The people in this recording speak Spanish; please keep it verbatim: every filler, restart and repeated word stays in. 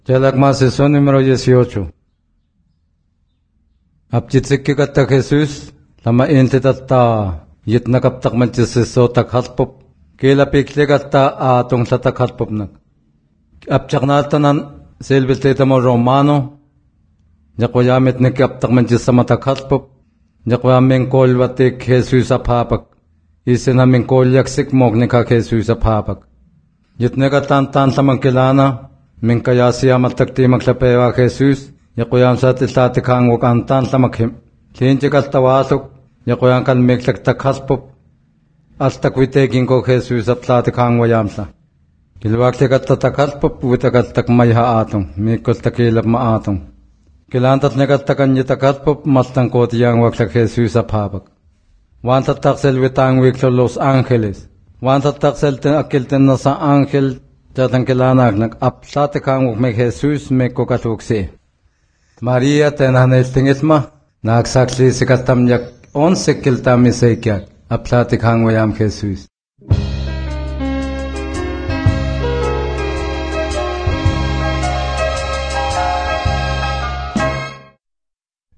Chalakma sesión número dieciocho. Apchitsikkikata Jesús, lama intitata, yitnakaptak manchisiso takhalpop, kila piklikata atong sa takhalpopnak. Apchaknatanan silbiltitamo Romano, yakwayamit nikaptak manchisama takhalpop, yakwayamin kolwatik Jesús apapak, isinamin kolyaksik moknika Jesús apapak. Yitnakatan tan samangkilana, min kaya siya matakti maglapewa Jesús, yakuyan sa tisatikang wakantan tamakhim. Linchikal tawasok, yakuyan kan miklagtakhaspop, astakwitegin ko Jesús at satikang wayamsa. Kilwaktikat tatakhaspop, witakat mayha atong, mikol takilap maatong. Kilantat nagattakan yitakhaspop, mastangkot yang waksak Jesús aphabak. Wansat taksel witang wiklo Los Angeles. Wansat taksel tin akiltin na sa angel, Jatang kilanak nag apsate kang me Jesús me kokatuksi. Maria tenhanestingisma nagsaksi sikatam yak onse kiltami sekyak apsate kang wayam Jesús.